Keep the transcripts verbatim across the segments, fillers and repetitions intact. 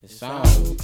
It's on.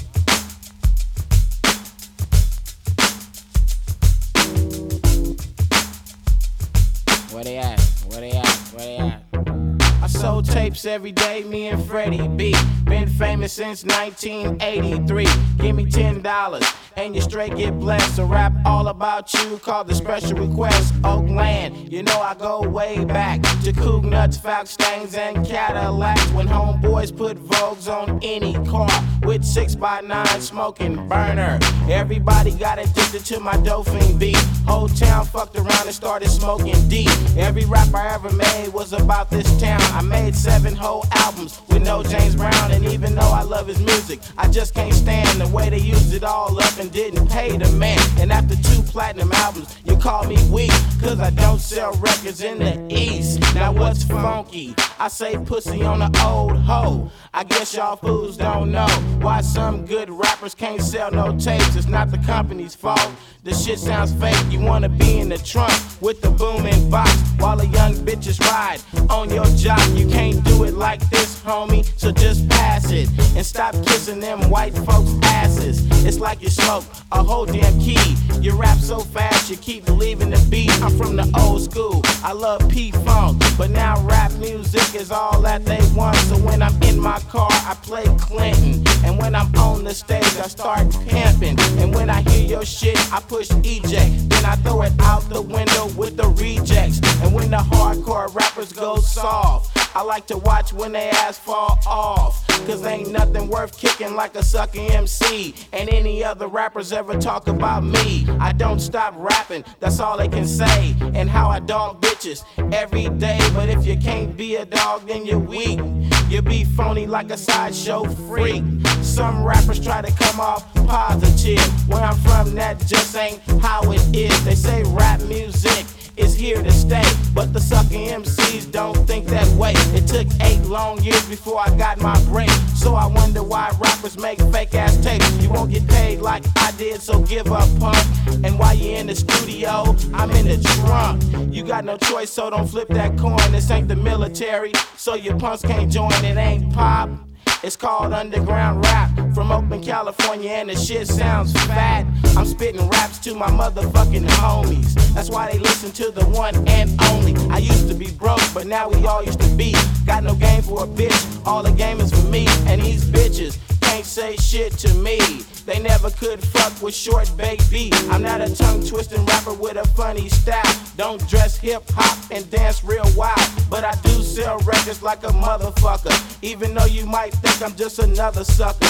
Where they at? Where they at? Where they at? I sold tapes every day, me and Freddie B. Been famous since nineteen eighty-three. Give me ten dollars and you straight get blessed. A rap all about you called the Special Request. Oakland, you know I go way back to Coug Nuts, Falcon Stains, and Cadillacs. When homeboys put Vogues on any car with six by nine smoking burner. Everybody got addicted to my Dolphin beat. Whole town fucked around and started smoking deep. Every rap I ever made was about this town. I made seven whole albums with no James Brown, and even though I love his music, I just can't stand the way they used it all up and didn't pay the man. And after two platinum albums, you call me weak, cause I don't sell records in the East. Now what's funky? I say pussy on the old hoe. I guess y'all fools don't know why some good rappers can't sell no tapes. It's not the company's fault. The shit sounds fake. You wanna be in the trunk with the booming box while the young bitches ride on your jock. You can't do it like this, homie, so just pass it and stop kissing them white folks' asses. It's like you smoke a whole damn key. You rap so fast, you keep leaving the beat. I'm from the old school. I love P-Funk, but now rap music is all that they want. So when I'm in my car, I play Clinton, and when I'm on the stage, I start pimping. And when I hear your shit, I push eject, then I throw it out the window with the rejects. And when the hardcore rappers go soft, I like to watch when they ass fall off, cause ain't nothing worth kicking like a sucker M C. And any other rappers ever talk about me, I don't stop rapping, that's all they can say. And how I dog bitches every day. But if you can't be a dog, then you're weak. You be phony like a sideshow freak. Some rappers try to come off positive. Where I'm from, that just ain't how it is. They say rap music is here to stay, but the sucker M Cs don't think that way. It took eight long years before I got my break, so I wonder why rappers make fake ass tapes. You won't get paid like I did, so give up, punk. And while you're in the studio, I'm in the trunk. You got no choice, so don't flip that coin. This ain't the military, so your punks can't join. It ain't pop, it's called underground rap. From Oakland, California, and the shit sounds fat. I'm spitting raps to my motherfucking homies. That's why they listen to the one and only. I used to be broke, but now we all used to be. Got no game for a bitch, all the game is for me. And these bitches can't say shit to me. They never could fuck with Short Baby. I'm not a tongue-twisting rapper with a funny style. Don't dress hip-hop and dance real wild, but I do sell records like a motherfucker, even though you might think I'm just another sucker.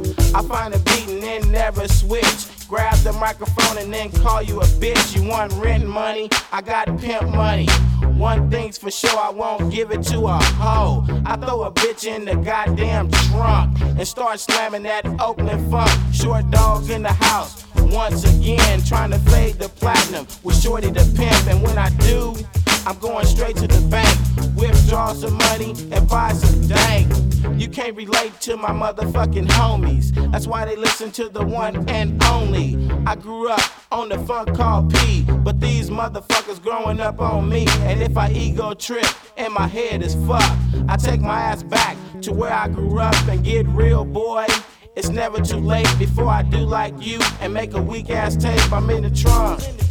I find a beat and then never switch. Grab the microphone and then call you a bitch. You want rent money? I got pimp money. One thing's for sure, I won't give it to a hoe. I throw a bitch in the goddamn trunk and start slamming that Oakland funk. Short dogs in the house once again, trying to fade the platinum with Shorty the pimp. And when I do, I'm going straight to the bank, withdraw some money and buy some dank. You can't relate to my motherfucking homies, that's why they listen to the one and only. I grew up on the funk called P, but these motherfuckers growing up on me. And if I ego trip and my head is fucked, I take my ass back to where I grew up and get real, boy. It's never too late before I do like you and make a weak ass tape. I'm in the trunk.